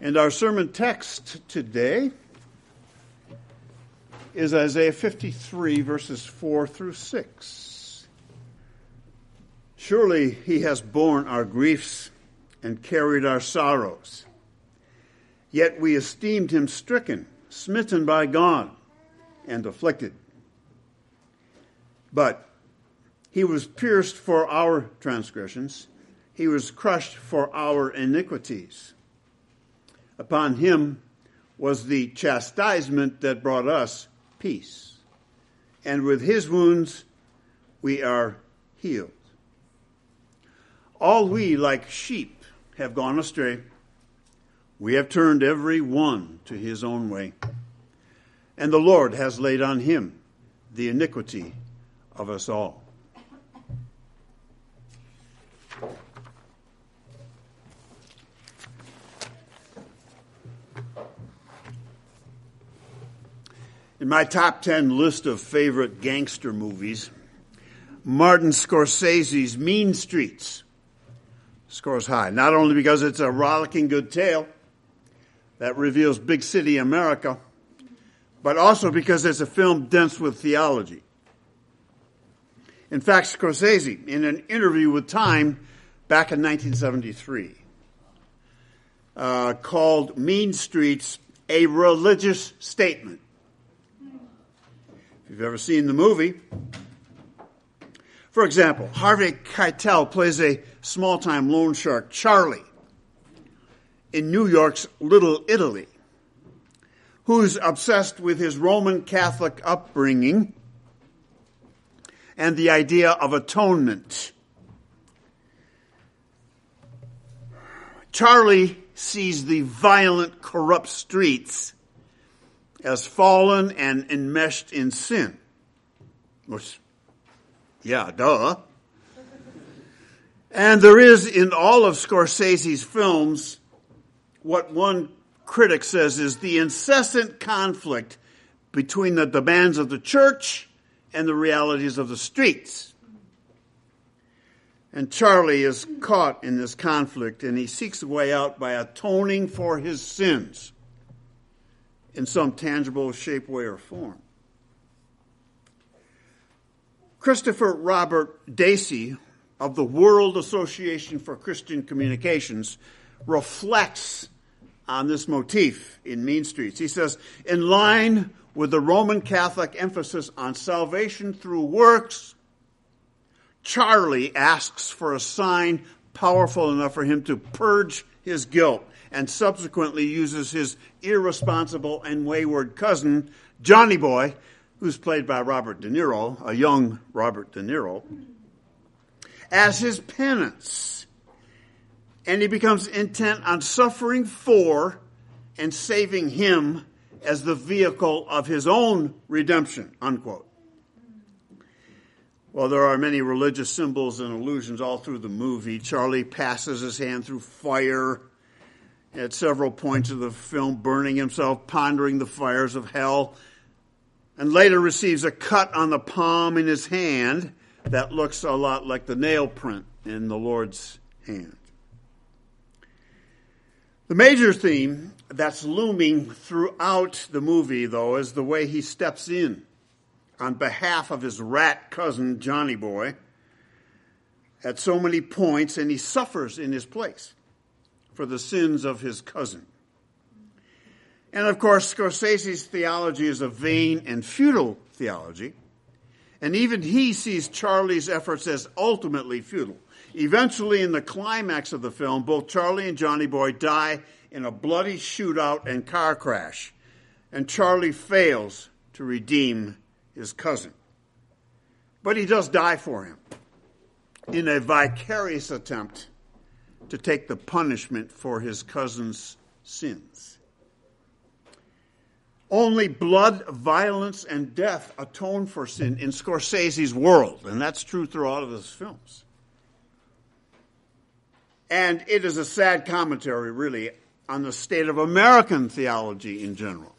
And our sermon text today is Isaiah 53, verses 4 through 6. Surely he has borne our griefs and carried our sorrows. Yet we esteemed him stricken, smitten by God, and afflicted. But he was pierced for our transgressions. He was crushed for our iniquities. Upon him was the chastisement that brought us peace. And with his wounds we are healed. All we like sheep have gone astray. We have turned every one to his own way. And the Lord has laid on him the iniquity of us all. In my top 10 list of favorite gangster movies, Martin Scorsese's Mean Streets scores high, not only because it's a rollicking good tale that reveals big city America, but also because it's a film dense with theology. In fact, Scorsese, in an interview with Time back in 1973, called Mean Streets a religious statement. If you've ever seen the movie, for example, Harvey Keitel plays a small-time loan shark, Charlie, in New York's Little Italy, who's obsessed with his Roman Catholic upbringing and the idea of atonement. Charlie sees the violent, corrupt streets as fallen and enmeshed in sin. Which, yeah, duh. And there is in all of Scorsese's films what one critic says is the incessant conflict between the demands of the church and the realities of the streets. And Charlie is caught in this conflict, and he seeks a way out by atoning for his sins in some tangible shape, way, or form. Christopher Robert Dacey of the World Association for Christian Communications reflects on this motif in Mean Streets. He says, in line with the Roman Catholic emphasis on salvation through works, Charlie asks for a sign powerful enough for him to purge his guilt, and subsequently uses his irresponsible and wayward cousin, Johnny Boy, who's played by Robert De Niro, a young Robert De Niro, as his penance. And he becomes intent on suffering for and saving him as the vehicle of his own redemption, unquote. Well, there are many religious symbols and allusions all through the movie. Charlie passes his hand through fire at several points of the film, burning himself, pondering the fires of hell, and later receives a cut on the palm in his hand that looks a lot like the nail print in the Lord's hand. The major theme that's looming throughout the movie, though, is the way he steps in on behalf of his rat cousin, Johnny Boy, at so many points, and he suffers in his place for the sins of his cousin. And of course, Scorsese's theology is a vain and futile theology, and even he sees Charlie's efforts as ultimately futile. Eventually, in the climax of the film, both Charlie and Johnny Boy die in a bloody shootout and car crash, and Charlie fails to redeem his cousin. But he does die for him in a vicarious attempt to take the punishment for his cousin's sins. Only blood, violence, and death atone for sin in Scorsese's world, and that's true through all of his films. And it is a sad commentary, really, on the state of American theology in general.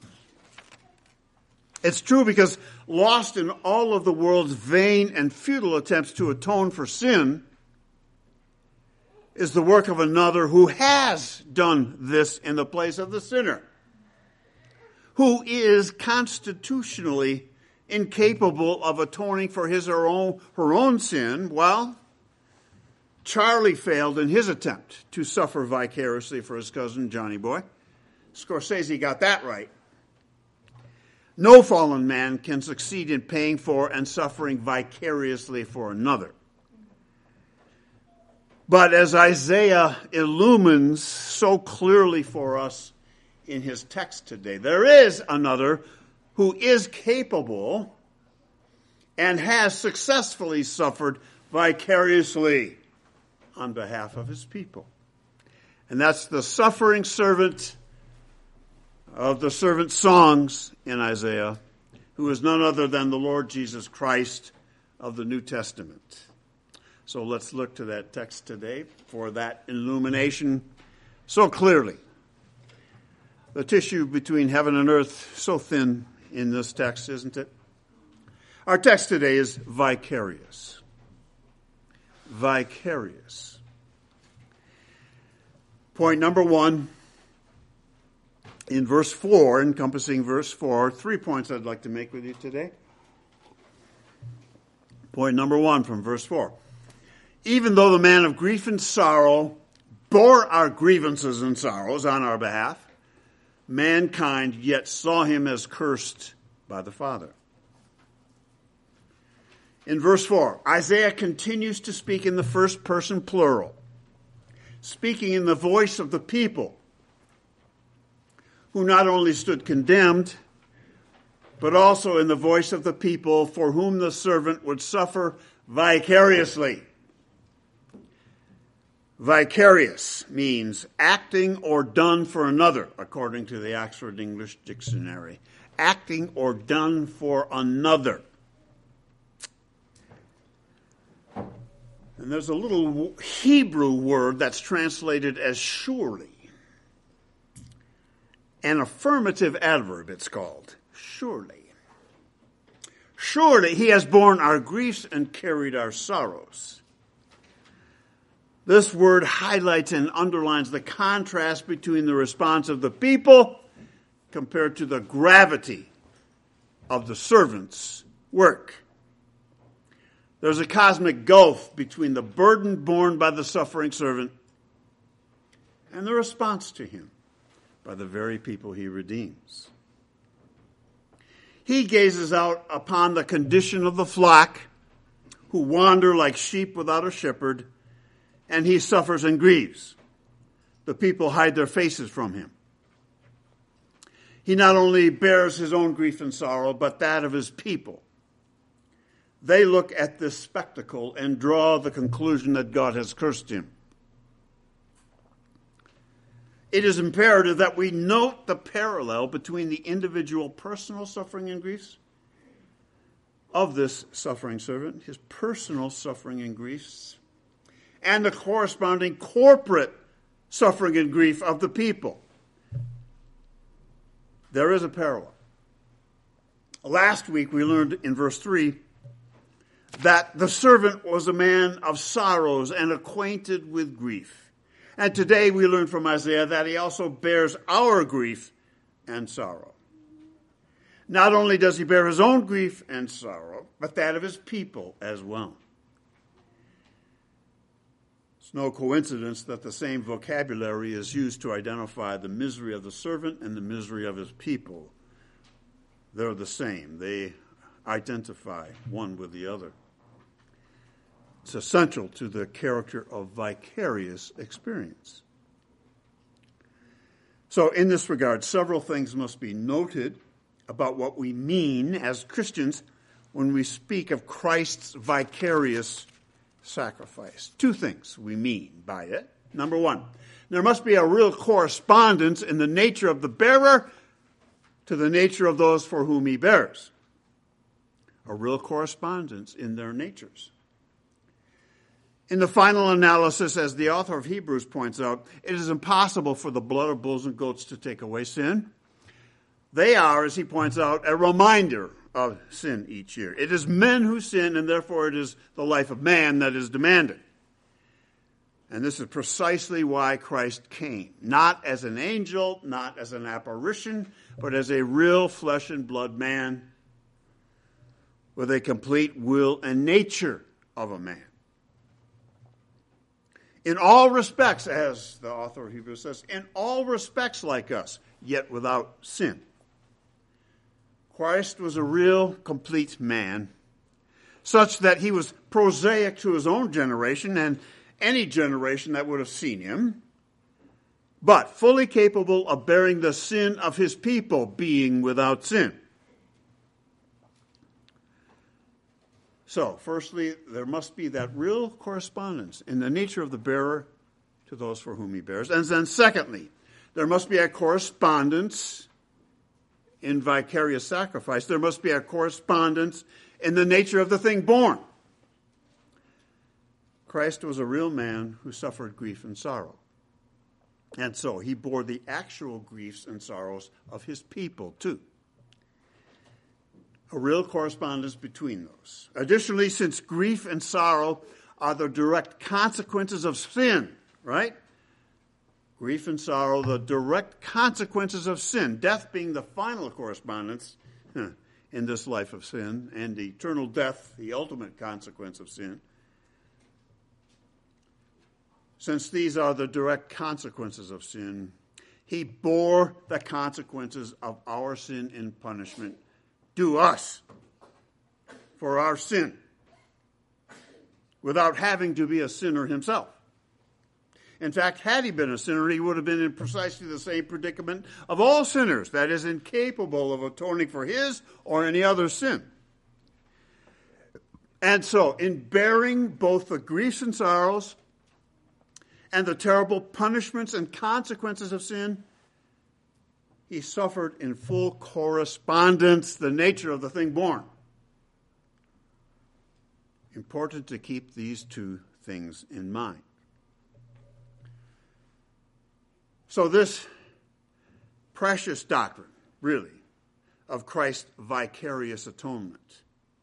It's true because lost in all of the world's vain and futile attempts to atone for sin, is the work of another who has done this in the place of the sinner, who is constitutionally incapable of atoning for his or her own sin. Well, Charlie failed in his attempt to suffer vicariously for his cousin Johnny Boy. Scorsese got that right. No fallen man can succeed in paying for and suffering vicariously for another. But as Isaiah illumines so clearly for us in his text today, there is another who is capable and has successfully suffered vicariously on behalf of his people. And that's the suffering servant of the servant songs in Isaiah, who is none other than the Lord Jesus Christ of the New Testament. So let's look to that text today for that illumination so clearly. The tissue between heaven and earth, so thin in this text, isn't it? Our text today is vicarious. Vicarious. Point number 1, in verse 4, encompassing verse 4, 3 points I'd like to make with you today. Point number 1 from verse 4. Even though the man of grief and sorrow bore our grievances and sorrows on our behalf, mankind yet saw him as cursed by the Father. In verse 4, Isaiah continues to speak in the first person plural, speaking in the voice of the people who not only stood condemned, but also in the voice of the people for whom the servant would suffer vicariously. Vicarious means acting or done for another, according to the Oxford English Dictionary. Acting or done for another. And there's a little Hebrew word that's translated as surely. An affirmative adverb, it's called. Surely. Surely he has borne our griefs and carried our sorrows. This word highlights and underlines the contrast between the response of the people compared to the gravity of the servant's work. There's a cosmic gulf between the burden borne by the suffering servant and the response to him by the very people he redeems. He gazes out upon the condition of the flock who wander like sheep without a shepherd, and he suffers and grieves. The people hide their faces from him. He not only bears his own grief and sorrow, but that of his people. They look at this spectacle and draw the conclusion that God has cursed him. It is imperative that we note the parallel between the individual personal suffering and griefs of this suffering servant, his personal suffering and griefs, and the corresponding corporate suffering and grief of the people. There is a parallel. Last week we learned in verse 3 that the servant was a man of sorrows and acquainted with grief. And today we learn from Isaiah that he also bears our grief and sorrow. Not only does he bear his own grief and sorrow, but that of his people as well. It's no coincidence that the same vocabulary is used to identify the misery of the servant and the misery of his people. They're the same. They identify one with the other. It's essential to the character of vicarious experience. So in this regard, several things must be noted about what we mean as Christians when we speak of Christ's vicarious sacrifice. Two things we mean by it. Number one, there must be a real correspondence in the nature of the bearer to the nature of those for whom he bears. A real correspondence in their natures. In the final analysis, as the author of Hebrews points out, it is impossible for the blood of bulls and goats to take away sin. They are, as he points out, a reminder of sin each year. It is men who sin, and therefore it is the life of man that is demanded. And this is precisely why Christ came. Not as an angel, not as an apparition, but as a real flesh and blood man with a complete will and nature of a man. In all respects, as the author of Hebrews says, in all respects like us, yet without sin. Christ was a real, complete man, such that he was prosaic to his own generation and any generation that would have seen him, but fully capable of bearing the sin of his people, being without sin. So, firstly, there must be that real correspondence in the nature of the bearer to those for whom he bears. And then secondly, there must be a correspondence in vicarious sacrifice. There must be a correspondence in the nature of the thing borne. Christ was a real man who suffered grief and sorrow. And so he bore the actual griefs and sorrows of his people too. A real correspondence between those. Additionally, since grief and sorrow are the direct consequences of sin, right? Grief and sorrow, the direct consequences of sin. Death being the final correspondence in this life of sin, and eternal death, the ultimate consequence of sin. Since these are the direct consequences of sin, he bore the consequences of our sin in punishment due us for our sin, without having to be a sinner himself. In fact, had he been a sinner, he would have been in precisely the same predicament of all sinners, that is, incapable of atoning for his or any other sin. And so, in bearing both the griefs and sorrows and the terrible punishments and consequences of sin, he suffered in full correspondence the nature of the thing born. Important to keep these two things in mind. So this precious doctrine, really, of Christ's vicarious atonement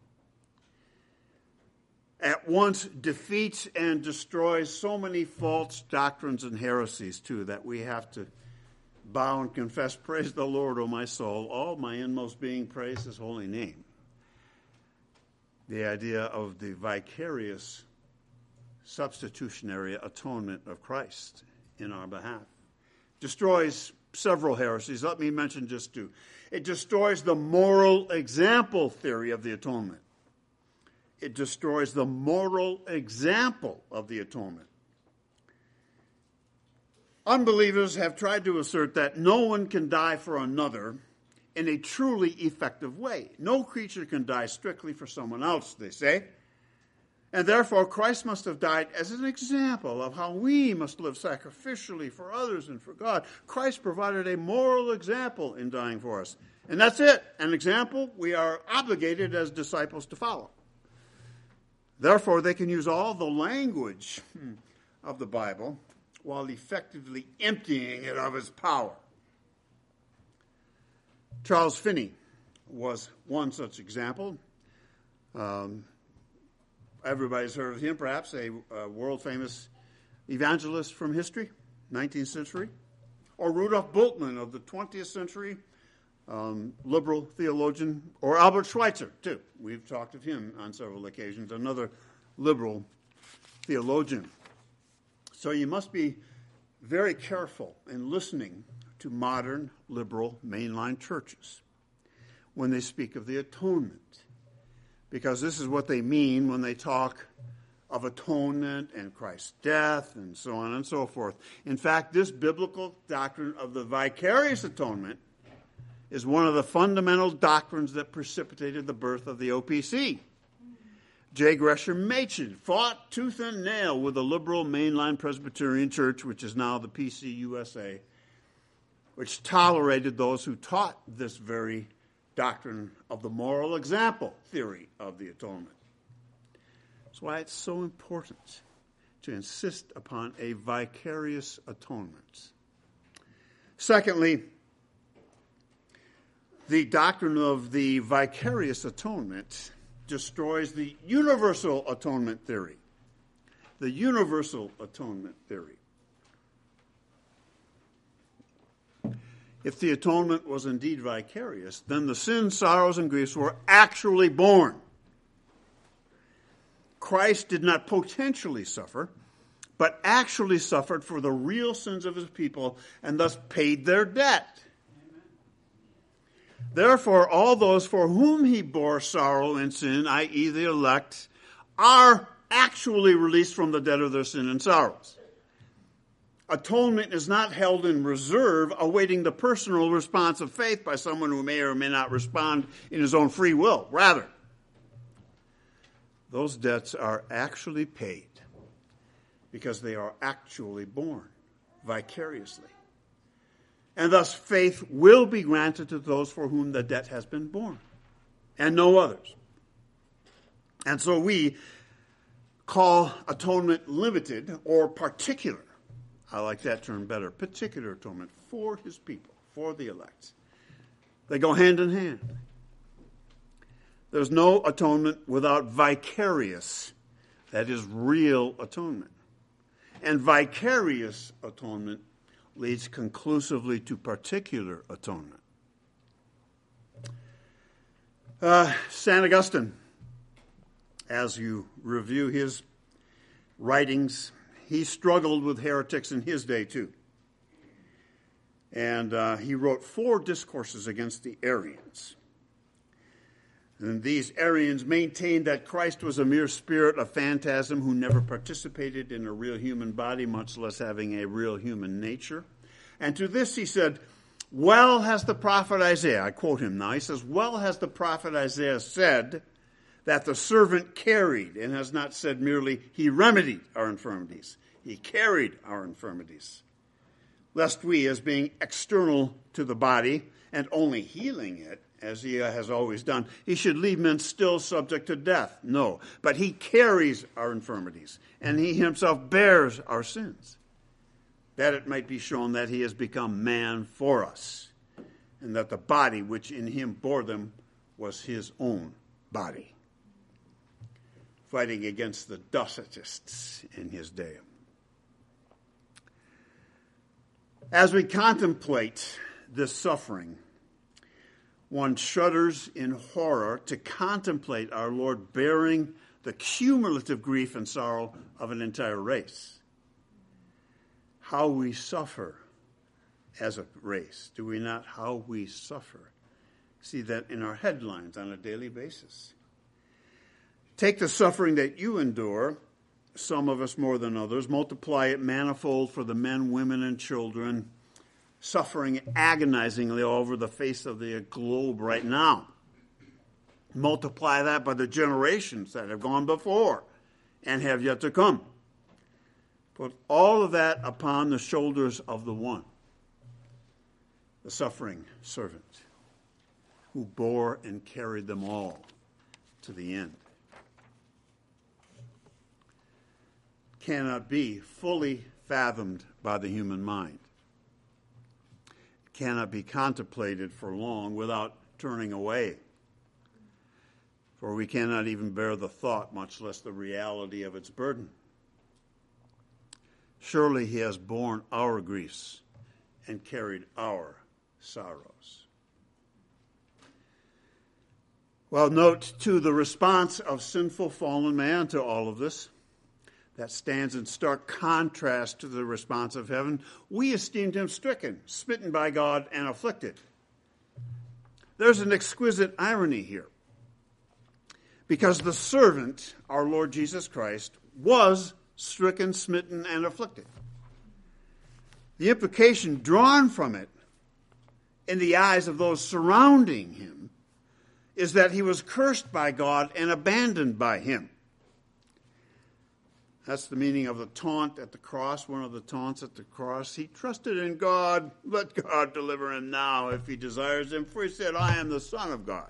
at once defeats and destroys so many false doctrines and heresies, too, that we have to bow and confess, praise the Lord, O my soul, all my inmost being, praise his holy name. The idea of the vicarious substitutionary atonement of Christ in our behalf destroys several heresies. Let me mention just two. It destroys the moral example theory of the atonement. It destroys the moral example of the atonement. Unbelievers have tried to assert that no one can die for another in a truly effective way. No creature can die strictly for someone else, they say. And therefore, Christ must have died as an example of how we must live sacrificially for others and for God. Christ provided a moral example in dying for us. And that's it. An example we are obligated as disciples to follow. Therefore, they can use all the language of the Bible while effectively emptying it of its power. Charles Finney was one such example. Everybody's heard of him, perhaps, a world-famous evangelist from history, 19th century. Or Rudolf Bultmann of the 20th century, liberal theologian. Or Albert Schweitzer, too. We've talked of him on several occasions, another liberal theologian. So you must be very careful in listening to modern liberal mainline churches when they speak of the atonement. Because this is what they mean when they talk of atonement and Christ's death and so on and so forth. In fact, this biblical doctrine of the vicarious atonement is one of the fundamental doctrines that precipitated the birth of the OPC. J. Gresham Machen fought tooth and nail with the liberal mainline Presbyterian Church, which is now the PCUSA, which tolerated those who taught this very doctrine of the moral example theory of the atonement. That's why it's so important to insist upon a vicarious atonement. Secondly, the doctrine of the vicarious atonement destroys the universal atonement theory. the universal atonement theory. If the atonement was indeed vicarious, then the sins, sorrows, and griefs were actually borne. Christ did not potentially suffer, but actually suffered for the real sins of his people and thus paid their debt. Therefore, all those for whom he bore sorrow and sin, i.e. the elect, are actually released from the debt of their sin and sorrows. Atonement is not held in reserve, awaiting the personal response of faith by someone who may or may not respond in his own free will. Rather, those debts are actually paid because they are actually borne vicariously. And thus faith will be granted to those for whom the debt has been borne, and no others. And so we call atonement limited or particular. I like that term better. Particular atonement for his people, for the elect. They go hand in hand. There's no atonement without vicarious, that is real atonement. And vicarious atonement leads conclusively to particular atonement. St. Augustine, as you review his writings, he struggled with heretics in his day too. And he wrote 4 discourses against the Arians. And these Arians maintained that Christ was a mere spirit, a phantasm who never participated in a real human body, much less having a real human nature. And to this he said, well has the prophet Isaiah, I quote him now, he says, well has the prophet Isaiah said that the servant carried, and has not said merely he remedied our infirmities. He carried our infirmities. Lest we, as being external to the body and only healing it, as he has always done, he should leave men still subject to death. No, but he carries our infirmities, and he himself bears our sins, that it might be shown that he has become man for us, and that the body which in him bore them was his own body. Fighting against the Docetists in his day. As we contemplate this suffering, one shudders in horror to contemplate our Lord bearing the cumulative grief and sorrow of an entire race. How we suffer as a race, do we not? How we suffer. See that in our headlines on a daily basis. Take the suffering that you endure, some of us more than others, multiply it manifold for the men, women, and children suffering agonizingly all over the face of the globe right now. Multiply that by the generations that have gone before and have yet to come. Put all of that upon the shoulders of the one, the suffering servant, who bore and carried them all to the end. Cannot be fully fathomed by the human mind. Cannot be contemplated for long without turning away. For we cannot even bear the thought, much less the reality of its burden. Surely he has borne our griefs and carried our sorrows. Well, note, too, the response of sinful fallen man to all of this. That stands in stark contrast to the response of heaven. We esteemed him stricken, smitten by God, and afflicted. There's an exquisite irony here. Because the servant, our Lord Jesus Christ, was stricken, smitten, and afflicted. The implication drawn from it in the eyes of those surrounding him is that he was cursed by God and abandoned by him. That's the meaning of the taunt at the cross, one of the taunts at the cross. He trusted in God. Let God deliver him now if he desires him, for he said, I am the Son of God.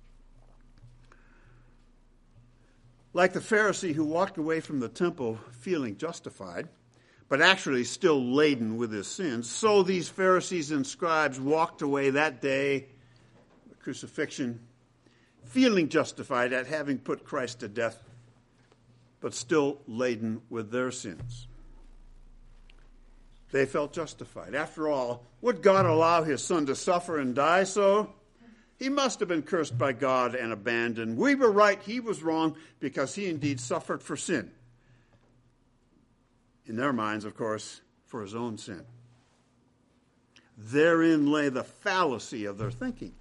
Like the Pharisee who walked away from the temple feeling justified, but actually still laden with his sins, so these Pharisees and scribes walked away that day, the crucifixion, feeling justified at having put Christ to death but still laden with their sins. They felt justified. After all, would God allow his son to suffer and die so? He must have been cursed by God and abandoned. We were right, he was wrong, because he indeed suffered for sin. In their minds, of course, for his own sin. Therein lay the fallacy of their thinking.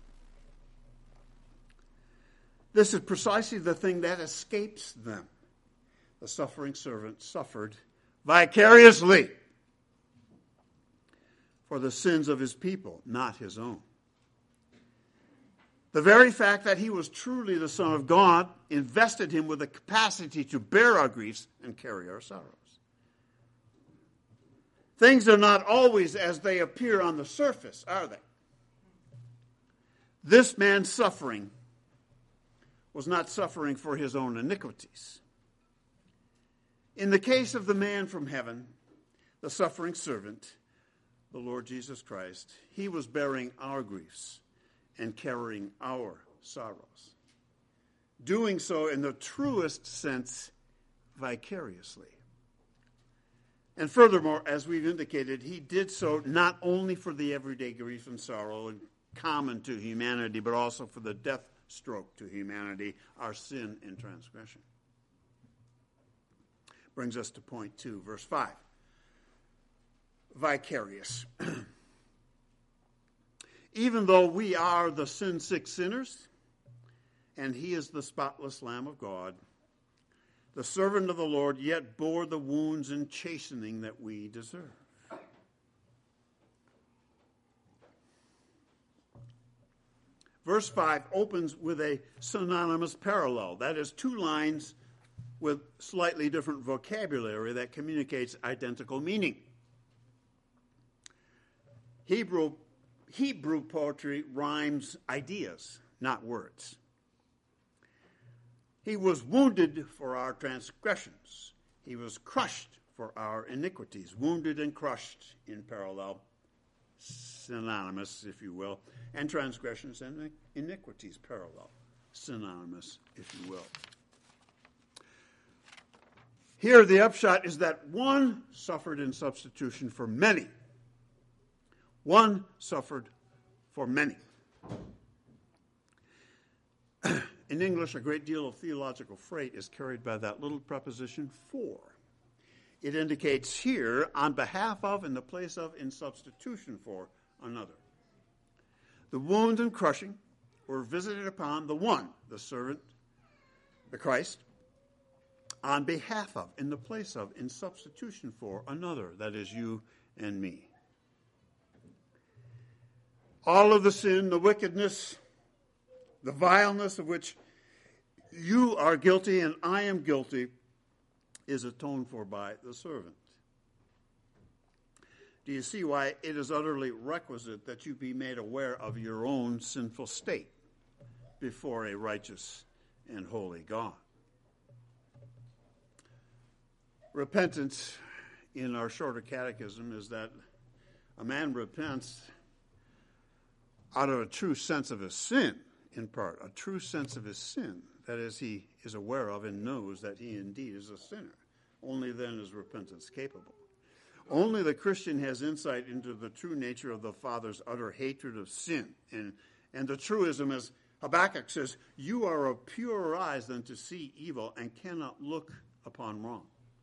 This is precisely the thing that escapes them. The suffering servant suffered vicariously for the sins of his people, not his own. The very fact that he was truly the Son of God invested him with the capacity to bear our griefs and carry our sorrows. Things are not always as they appear on the surface, are they? This man's suffering was not suffering for his own iniquities. In the case of the man from heaven, the suffering servant, the Lord Jesus Christ, he was bearing our griefs and carrying our sorrows. Doing so in the truest sense, vicariously. And furthermore, as we've indicated, he did so not only for the everyday grief and sorrow common to humanity, but also for the death stroke to humanity, our sin and transgression. Brings us to point 2, verse 5. Vicarious. Even though we are the sin-sick sinners, and he is the spotless Lamb of God, the servant of the Lord yet bore the wounds and chastening that we deserve. Verse 5 opens with a synonymous parallel. That is, two lines with slightly different vocabulary that communicates identical meaning. Hebrew poetry rhymes ideas, not words. He was wounded for our transgressions. He was crushed for our iniquities. Wounded and crushed in parallel, synonymous, if you will, and transgressions and iniquities parallel, synonymous, if you will. Here, the upshot is that one suffered in substitution for many. One suffered for many. In English, a great deal of theological freight is carried by that little preposition for. It indicates here, on behalf of, in the place of, in substitution for another. The wound and crushing were visited upon the one, the servant, the Christ, on behalf of, in the place of, in substitution for another, that is you and me. All of the sin, the wickedness, the vileness of which you are guilty and I am guilty is atoned for by the servant. Do you see why it is utterly requisite that you be made aware of your own sinful state before a righteous and holy God? Repentance in our shorter catechism is that a man repents out of a true sense of his sin, in part, a true sense of his sin. That is, he is aware of and knows that he indeed is a sinner. Only then is repentance capable. Only the Christian has insight into the true nature of the Father's utter hatred of sin. And the truism, as Habakkuk says, you are of purer eyes than to see evil and cannot look upon wrong.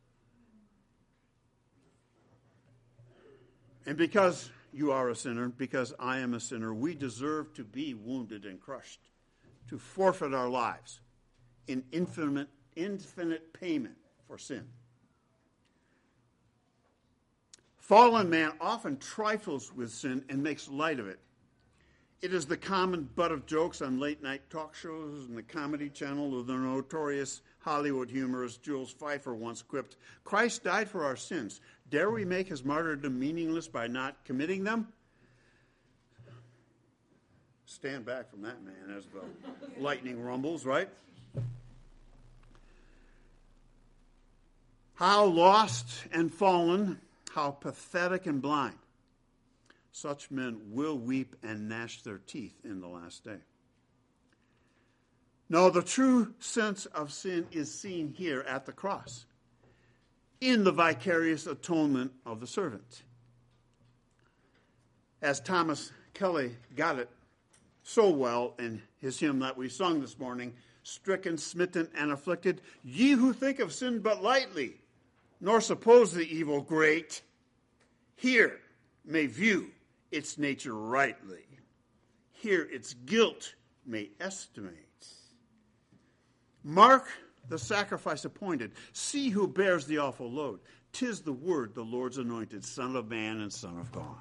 And because you are a sinner, because I am a sinner, we deserve to be wounded and crushed, to forfeit our lives in infinite payment for sin. Fallen man often trifles with sin and makes light of it. It is the common butt of jokes on late-night talk shows and the Comedy Channel of the notorious Hollywood humorist Jules Feiffer once quipped, Christ died for our sins. Dare we make his martyrdom meaningless by not committing them? Stand back from that man as the lightning rumbles, right? How lost and fallen, how pathetic and blind. Such men will weep and gnash their teeth in the last day. No, the true sense of sin is seen here at the cross, in the vicarious atonement of the servant. As Thomas Kelly got it so well in his hymn that we sung this morning, stricken, smitten, and afflicted, ye who think of sin but lightly, nor suppose the evil great, here may view its nature rightly. Here its guilt may estimate. Mark the sacrifice appointed. See who bears the awful load. 'Tis the word, the Lord's anointed, Son of Man and Son of God.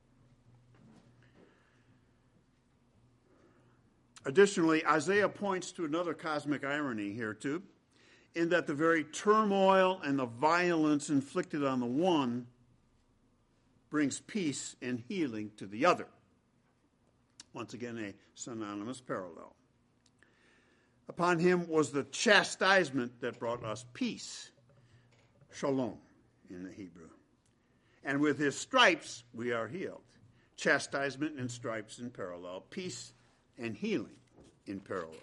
Additionally, Isaiah points to another cosmic irony here too, in that the very turmoil and the violence inflicted on the one brings peace and healing to the other. Once again, a synonymous parallel. Upon him was the chastisement that brought us peace, shalom in the Hebrew. And with his stripes we are healed. Chastisement and stripes in parallel, peace and healing in parallel.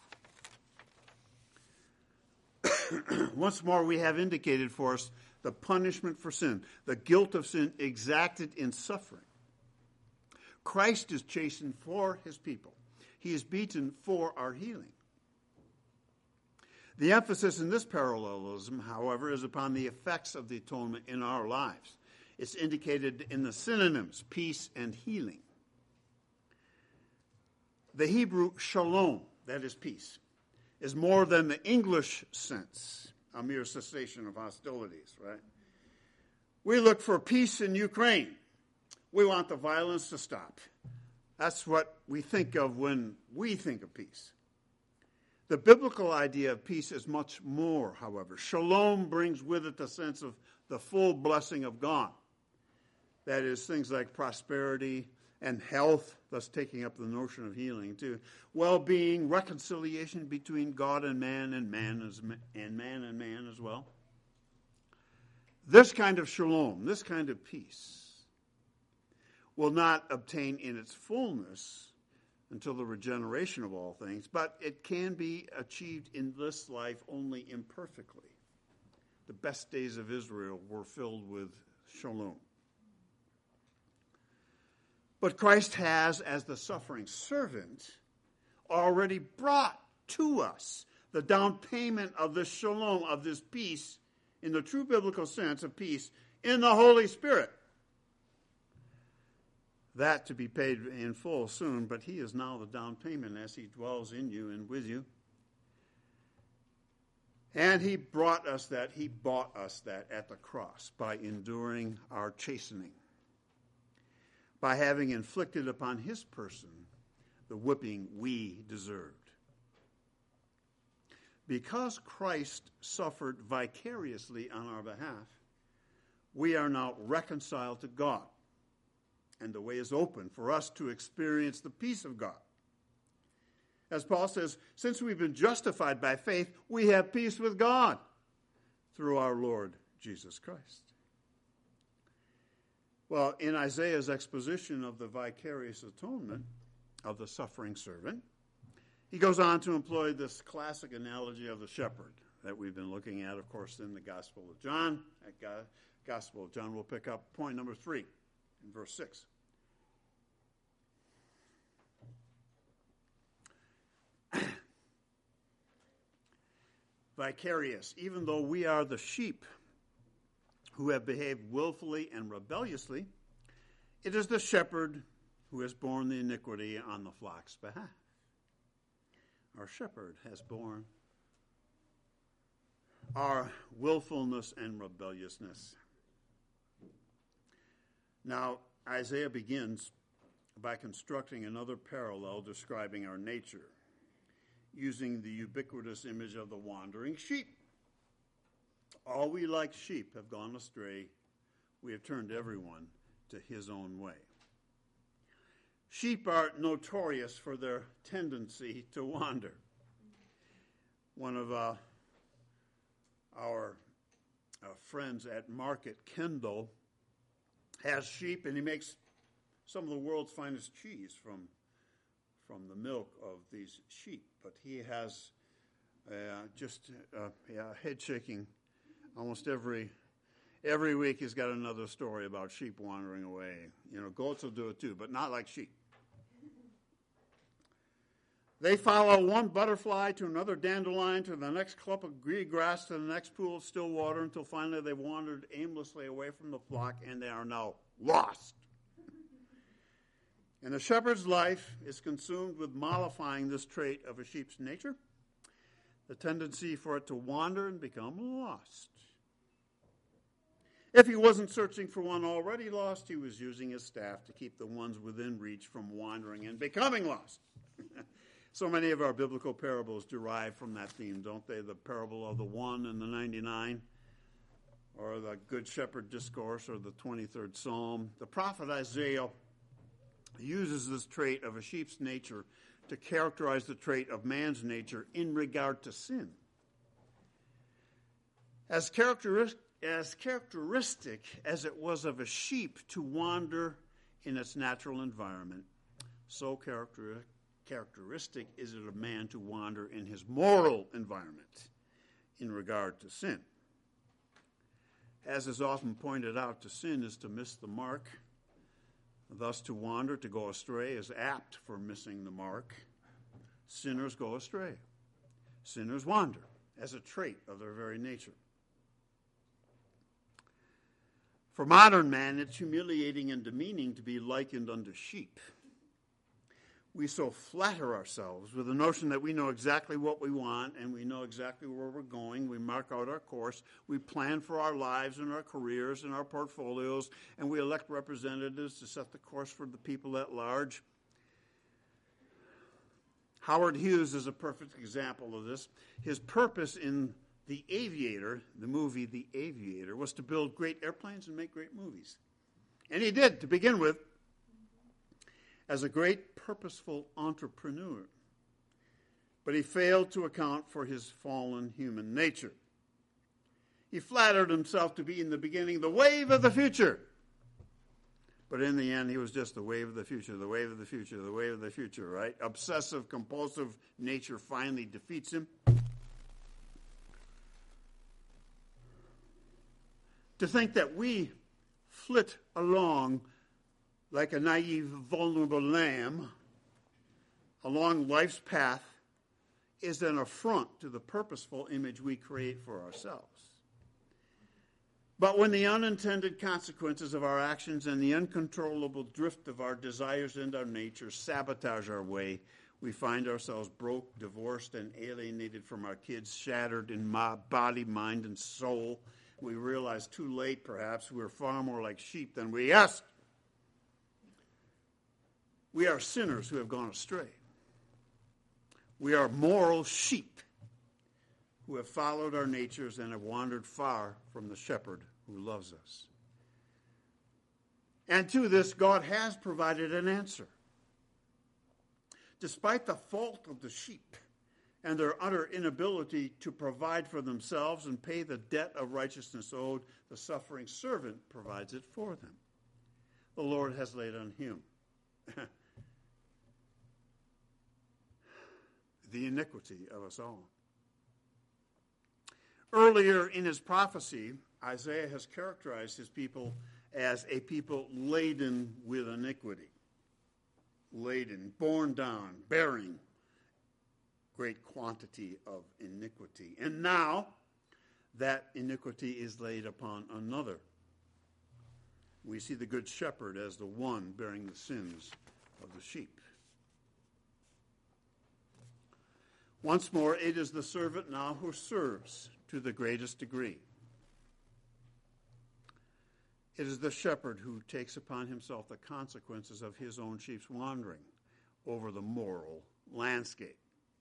Once more, we have indicated for us the punishment for sin, the guilt of sin exacted in suffering. Christ is chastened for his people. He is beaten for our healing. The emphasis in this parallelism, however, is upon the effects of the atonement in our lives. It's indicated in the synonyms, peace and healing. The Hebrew shalom, that is peace, is more than the English sense, a mere cessation of hostilities, right? We look for peace in Ukraine. We want the violence to stop. That's what we think of when we think of peace. The biblical idea of peace is much more, however. Shalom brings with it the sense of the full blessing of God. That is, things like prosperity and health, thus taking up the notion of healing too. Well-being, reconciliation between God and man and man as well. This kind of shalom, this kind of peace, will not obtain in its fullness until the regeneration of all things, but it can be achieved in this life only imperfectly. The best days of Israel were filled with shalom. But Christ has, as the suffering servant, already brought to us the down payment of this shalom, of this peace, in the true biblical sense of peace, in the Holy Spirit. That to be paid in full soon, but he is now the down payment as he dwells in you and with you. And he brought us that, he bought us that at the cross by enduring our chastening, by having inflicted upon his person the whipping we deserved. Because Christ suffered vicariously on our behalf, we are now reconciled to God. And the way is open for us to experience the peace of God. As Paul says, since we've been justified by faith, we have peace with God through our Lord Jesus Christ. Well, in Isaiah's exposition of the vicarious atonement of the suffering servant, he goes on to employ this classic analogy of the shepherd that we've been looking at, of course, in the Gospel of John. At Gospel of John, we'll pick up point number 3 in verse 6. Vicarious, even though we are the sheep who have behaved willfully and rebelliously, it is the shepherd who has borne the iniquity on the flock's behalf. Our shepherd has borne our willfulness and rebelliousness. Now, Isaiah begins by constructing another parallel describing our nature, using the ubiquitous image of the wandering sheep. All we like sheep have gone astray. We have turned everyone to his own way. Sheep are notorious for their tendency to wander. One of our friends at Market, Kendall, has sheep, and he makes some of the world's finest cheese from from the milk of these sheep. But he has head shaking almost every week. He's got another story about sheep wandering away. Goats will do it too, but not like sheep. They follow one butterfly to another dandelion, to the next clump of green grass, to the next pool of still water, until finally they've wandered aimlessly away from the flock, and they are now lost. And the shepherd's life is consumed with mollifying this trait of a sheep's nature, the tendency for it to wander and become lost. If he wasn't searching for one already lost, he was using his staff to keep the ones within reach from wandering and becoming lost. So many of our biblical parables derive from that theme, don't they? The parable of the 1 and the 99, or the Good Shepherd Discourse, or the 23rd Psalm. The prophet Isaiah uses this trait of a sheep's nature to characterize the trait of man's nature in regard to sin. As characteristic as it was of a sheep to wander in its natural environment, so characteristic is it of man to wander in his moral environment in regard to sin. As is often pointed out, to sin is to miss the mark. Thus, to wander, to go astray, is apt for missing the mark. Sinners go astray. Sinners wander as a trait of their very nature. For modern man, it's humiliating and demeaning to be likened unto sheep. We so flatter ourselves with the notion that we know exactly what we want and we know exactly where we're going. We mark out our course. We plan for our lives and our careers and our portfolios, and we elect representatives to set the course for the people at large. Howard Hughes is a perfect example of this. His purpose in The Aviator, the movie The Aviator, was to build great airplanes and make great movies. And he did, to begin with, as a great purposeful entrepreneur. But he failed to account for his fallen human nature. He flattered himself to be in the beginning the wave of the future. But in the end, he was just the wave of the future, the wave of the future, the wave of the future, right? Obsessive, compulsive nature finally defeats him. To think that we flit along like a naive, vulnerable lamb along life's path is an affront to the purposeful image we create for ourselves. But when the unintended consequences of our actions and the uncontrollable drift of our desires and our nature sabotage our way, we find ourselves broke, divorced, and alienated from our kids, shattered in body, mind, and soul. We realize too late, perhaps, we're far more like sheep than we asked. We are sinners who have gone astray. We are moral sheep who have followed our natures and have wandered far from the shepherd who loves us. And to this, God has provided an answer. Despite the fault of the sheep and their utter inability to provide for themselves and pay the debt of righteousness owed, the suffering servant provides it for them. The Lord has laid on him the iniquity of us all. Earlier in his prophecy, Isaiah has characterized his people as a people laden with iniquity. Laden, borne down, bearing great quantity of iniquity. And now that iniquity is laid upon another. We see the good shepherd as the one bearing the sins of the sheep. Once more, it is the servant now who serves to the greatest degree. It is the shepherd who takes upon himself the consequences of his own sheep's wandering over the moral landscape.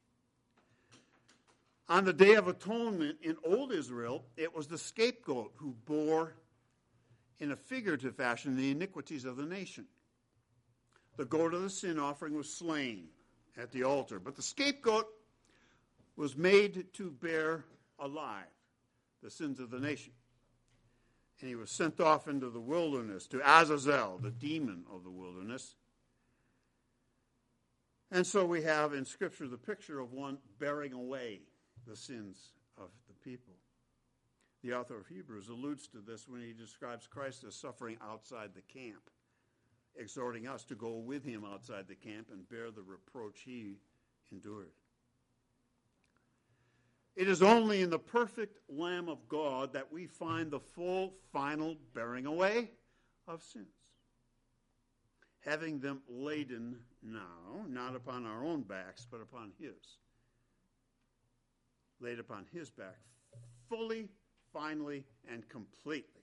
On the Day of Atonement in Old Israel, it was the scapegoat who bore, in a figurative fashion, the iniquities of the nation. The goat of the sin offering was slain at the altar, but the scapegoat was made to bear alive the sins of the nation. And he was sent off into the wilderness to Azazel, the demon of the wilderness. And so we have in Scripture the picture of one bearing away the sins of the people. The author of Hebrews alludes to this when he describes Christ as suffering outside the camp, exhorting us to go with him outside the camp and bear the reproach he endured. It is only in the perfect Lamb of God that we find the full, final bearing away of sins. Having them laden now, not upon our own backs, but upon his. Laid upon his back, fully, finally, and completely.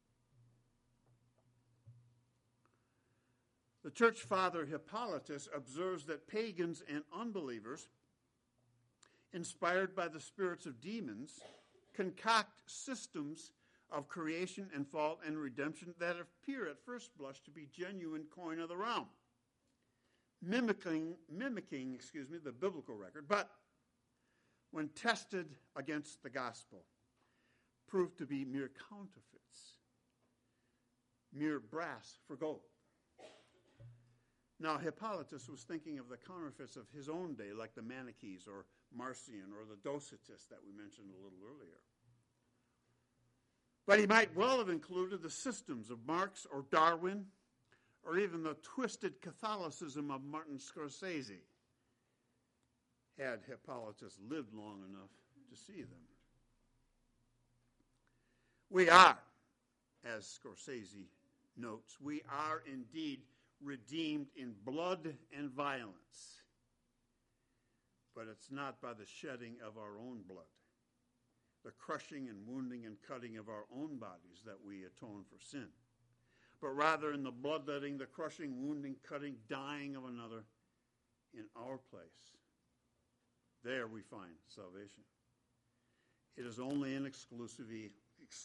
The church father Hippolytus observes that pagans and unbelievers, inspired by the spirits of demons, concoct systems of creation and fall and redemption that appear at first blush to be genuine coin of the realm, mimicking the biblical record, but when tested against the gospel, proved to be mere counterfeits, mere brass for gold. Now, Hippolytus was thinking of the counterfeits of his own day, like the Manichees or Marcion or the Docetists that we mentioned a little earlier. But he might well have included the systems of Marx or Darwin, or even the twisted Catholicism of Martin Scorsese, had Hippolytus lived long enough to see them. We are, as Scorsese notes, we are indeed redeemed in blood and violence, but it's not by the shedding of our own blood, the crushing and wounding and cutting of our own bodies that we atone for sin, but rather in the bloodletting, the crushing, wounding, cutting, dying of another in our place. There we find salvation. It is only and exclusively,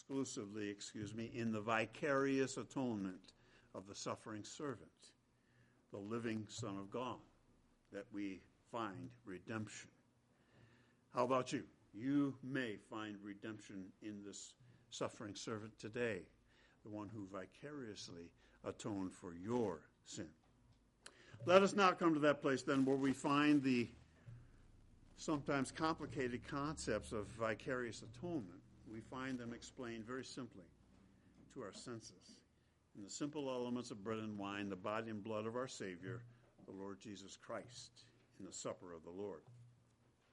in the vicarious atonement of the suffering servant, the living Son of God, that we find redemption. How about you? You may find redemption in this suffering servant today, the one who vicariously atoned for your sin. Let us now come to that place then where we find the sometimes complicated concepts of vicarious atonement. We find them explained very simply to our senses in the simple elements of bread and wine, the body and blood of our Savior, the Lord Jesus Christ, in the supper of the Lord.